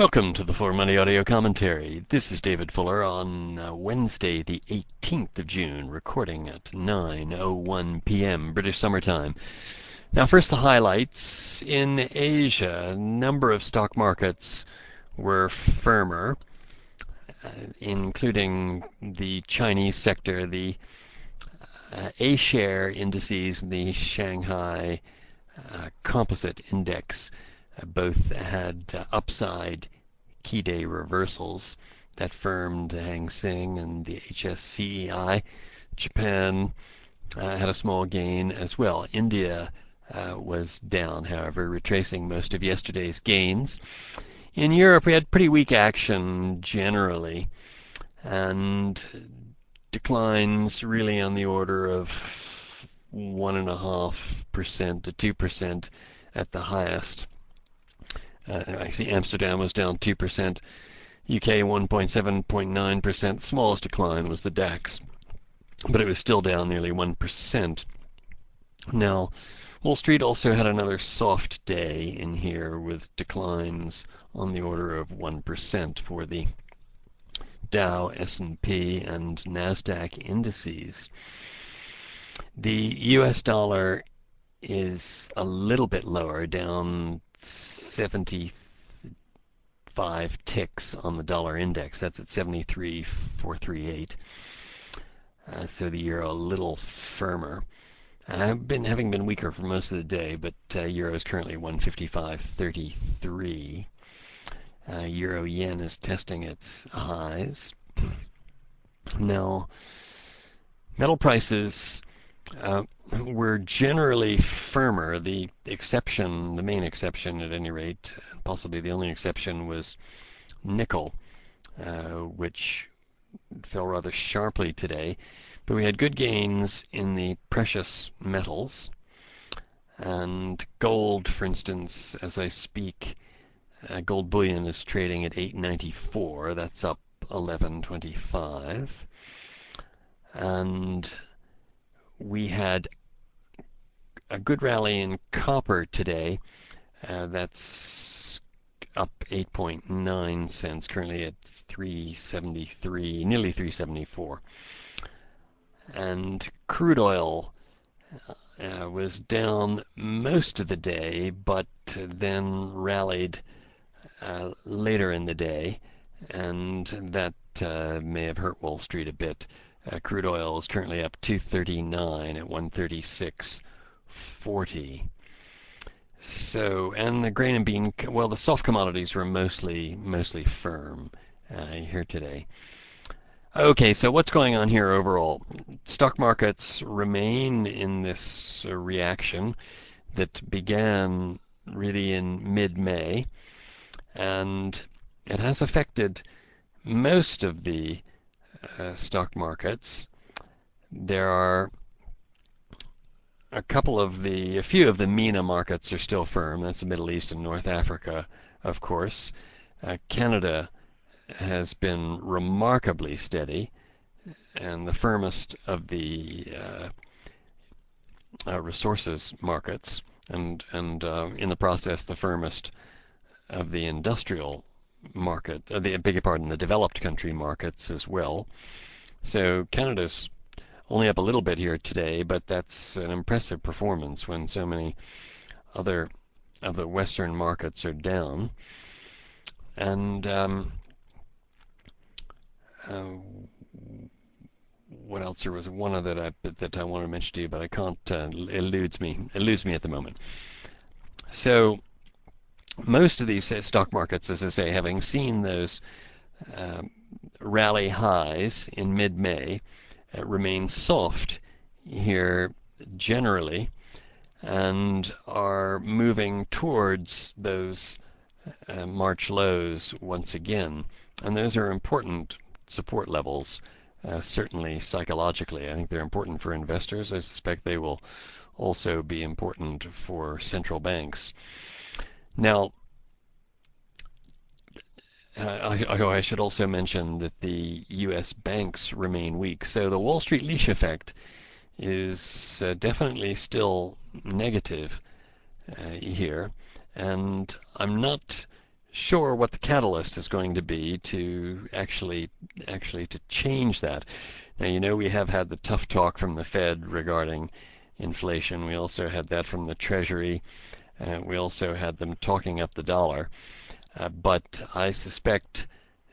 Welcome to the For Money audio commentary. This is David Fuller on Wednesday, the 18th of June, recording at 9:01 p.m. British Summer Time. Now, first the highlights. In Asia, a number of stock markets were firmer, including the Chinese sector, the A-share indices, and the Shanghai Composite Index. Both had upside key day reversals that firmed Hang Seng and the HSCEI. Japan had a small gain as well. India was down, however, retracing most of yesterday's gains. In Europe, we had pretty weak action generally, and declines really on the order of 1.5% to 2% at the highest. Actually, Amsterdam was down 2%, UK 1.7.9%. The smallest decline was the DAX, but it was still down nearly 1%. Now, Wall Street also had another soft day in here with declines on the order of 1% for the Dow, S&P, and NASDAQ indices. The US dollar is a little bit lower, down 75 ticks on the dollar index. That's at 73,438. So the euro a little firmer. Having been weaker for most of the day, but euro is currently 155.33. Euro yen is testing its highs. Now, metal prices were generally firmer. The main exception at any rate, possibly the only exception, was nickel, which fell rather sharply today. But we had good gains in the precious metals. And gold, for instance, as I speak, gold bullion is trading at 894. That's up 11.25. And we had a good rally in copper today. That's up 8.9 cents, currently at 373, nearly 374. And crude oil was down most of the day, but then rallied later in the day, and that may have hurt Wall Street a bit. Crude oil is currently up 239 at 136.40. So, and the grain and bean, well, the soft commodities were mostly firm here today. Okay, so what's going on here overall? Stock markets remain in this reaction that began really in mid-May, and it has affected most of the stock markets. There are a few of the MENA markets are still firm. That's the Middle East and North Africa, of course. Canada has been remarkably steady, and the firmest of the resources markets, and in the process, the firmest of the industrial market, the developed country markets as well. So Canada's only up a little bit here today, but that's an impressive performance when so many other of the Western markets are down. And what else? There was one other that I wanted to mention to you, but I can't. Eludes me at the moment. So most of these stock markets, as I say, having seen those rally highs in mid-May, remain soft here generally, and are moving towards those March lows once again. And those are important support levels, certainly psychologically. I think they're important for investors. I suspect they will also be important for central banks. Now, I should also mention that the U.S. banks remain weak. So the Wall Street leash effect is definitely still negative here. And I'm not sure what the catalyst is going to be to actually to change that. Now, we have had the tough talk from the Fed regarding inflation. We also had that from the Treasury. We also had them talking up the dollar. But I suspect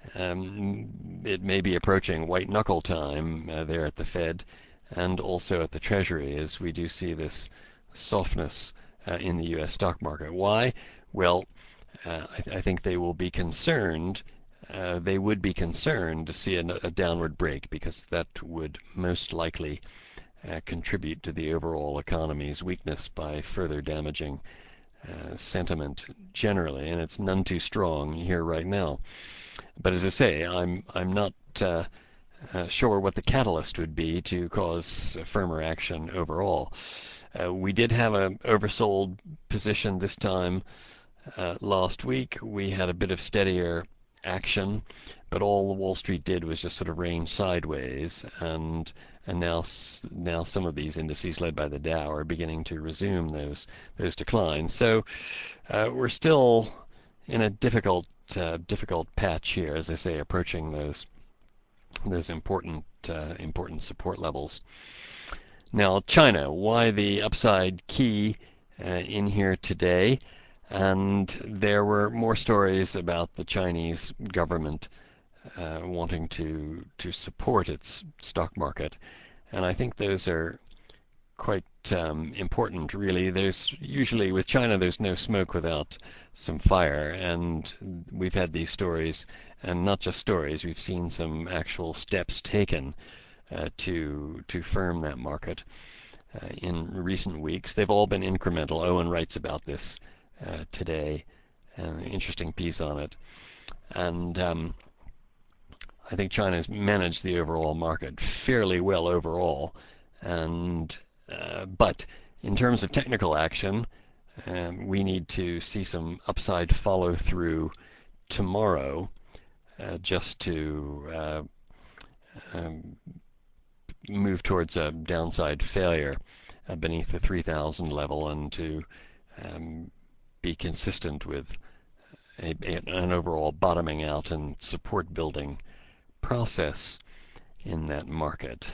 it may be approaching white knuckle time there at the Fed and also at the Treasury as we do see this softness in the U.S. stock market. Why? Well, I think they will be concerned. They would be concerned to see a downward break because that would most likely contribute to the overall economy's weakness by further damaging sentiment generally, and it's none too strong here right now. But as I say, I'm not sure what the catalyst would be to cause firmer action overall. We did have an oversold position this time last week. We had a bit of steadier action, but all Wall Street did was just sort of range sideways, and now some of these indices led by the Dow are beginning to resume those declines. So we're still in a difficult patch here, as I say, approaching those important support levels. Now, China, why the upside key in here today? And there were more stories about the Chinese government wanting to support its stock market, and I think those are quite important, really. There's usually with China, there's no smoke without some fire, and we've had these stories, and not just stories. We've seen some actual steps taken to firm that market in recent weeks. They've all been incremental. Owen writes about this today, an interesting piece on it, and I think China's managed the overall market fairly well overall, and but in terms of technical action, we need to see some upside follow through tomorrow, just to move towards a downside failure beneath the 3,000 level, and to be consistent with an overall bottoming out and support building process in that market.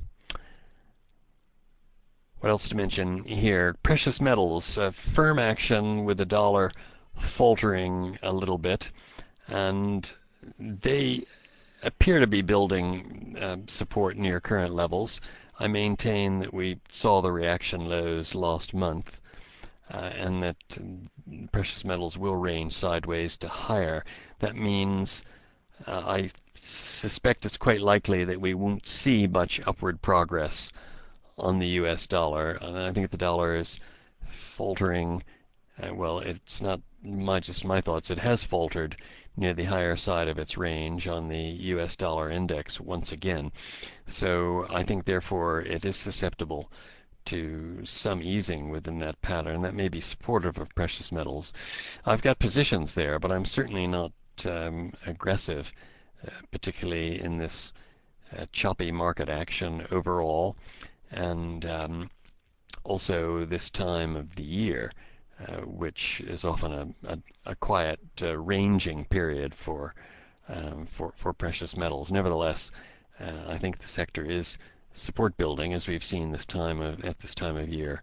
What else to mention here? Precious metals, firm action with the dollar faltering a little bit, and they appear to be building support near current levels. I maintain that we saw the reaction lows last month, and that precious metals will range sideways to higher. That means I suspect it's quite likely that we won't see much upward progress on the US dollar. And I think the dollar is faltering. Well, it's not just my thoughts. It has faltered near the higher side of its range on the US dollar index once again. So I think therefore it is susceptible to some easing within that pattern. That may be supportive of precious metals. I've got positions there, but I'm certainly not aggressive, particularly in this choppy market action overall, and also this time of the year, which is often a quiet ranging period for precious metals. Nevertheless, I think the sector is support building, as we've seen at this time of year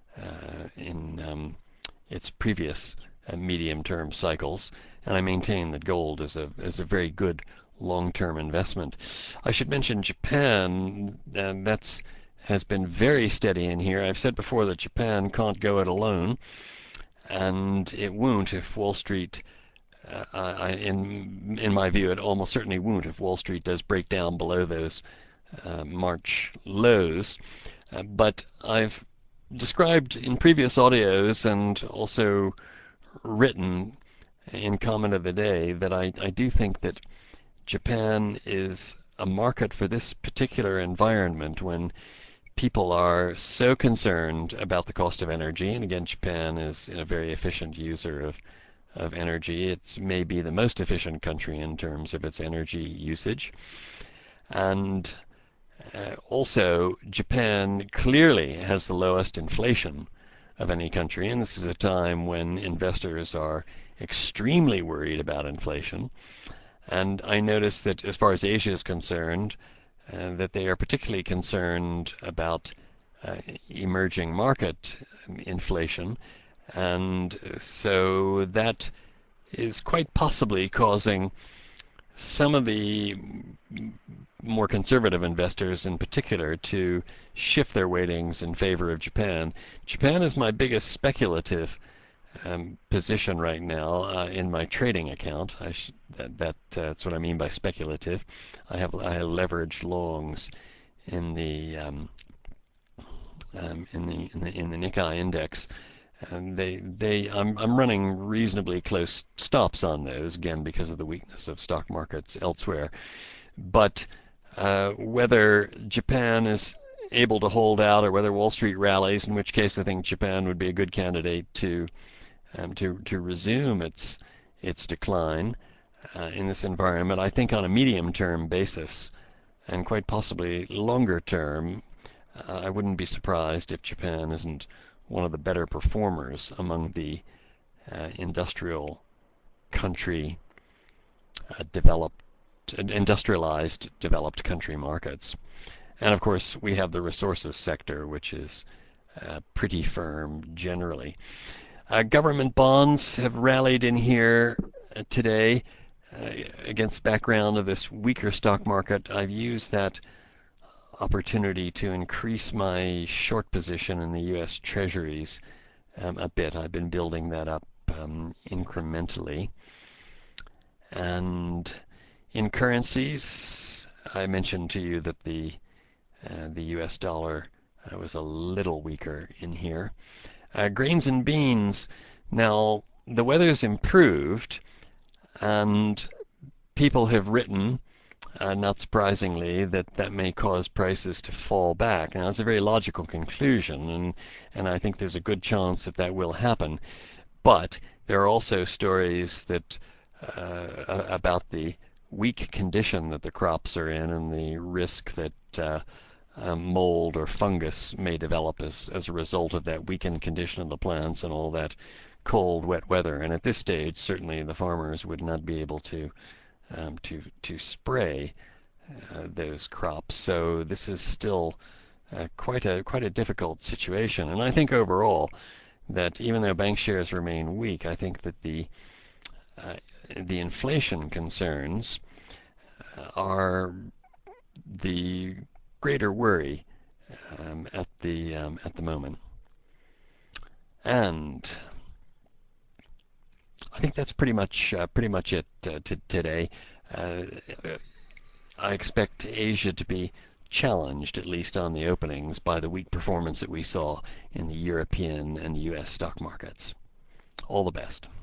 in its previous medium-term cycles, and I maintain that gold is a very good long-term investment. I should mention Japan, and has been very steady in here. I've said before that Japan can't go it alone, and it won't if Wall Street, in my view, it almost certainly won't if Wall Street does break down below those March lows. But I've described in previous audios and also written in comment of the day that I do think that Japan is a market for this particular environment when people are so concerned about the cost of energy. And again, Japan is a very efficient user of energy. It's maybe the most efficient country in terms of its energy usage. And also, Japan clearly has the lowest inflation of any country, and this is a time when investors are extremely worried about inflation. And I noticed that as far as Asia is concerned, that they are particularly concerned about emerging market inflation. And so that is quite possibly causing some of the more conservative investors in particular to shift their weightings in favor of Japan. Japan is my biggest speculative position right now in my trading account. That's what I mean by speculative. I have leveraged longs in the Nikkei index. And I'm running reasonably close stops on those again because of the weakness of stock markets elsewhere. But whether Japan is able to hold out or whether Wall Street rallies, in which case I think Japan would be a good candidate to resume its decline in this environment. I think on a medium-term basis, and quite possibly longer term, I wouldn't be surprised if Japan isn't one of the better performers among the industrial country industrialized developed country markets. And of course, we have the resources sector, which is pretty firm generally. Government bonds have rallied in here today against background of this weaker stock market. I've used that opportunity to increase my short position in the U.S. Treasuries a bit. I've been building that up incrementally. And in currencies, I mentioned to you that the U.S. dollar was a little weaker in here. Grains and beans. Now, the weather's improved, and people have written, not surprisingly, that may cause prices to fall back. Now, it's a very logical conclusion, and I think there's a good chance that will happen. But there are also stories that about the weak condition that the crops are in and the risk that mold or fungus may develop as a result of that weakened condition of the plants and all that cold, wet weather. And at this stage, certainly the farmers would not be able to spray those crops. So this is still quite a difficult situation. And I think overall that even though bank shares remain weak, I think that the inflation concerns are the greater worry at the moment. And I think that's pretty much it today. I expect Asia to be challenged, at least on the openings, by the weak performance that we saw in the European and U.S. stock markets. All the best.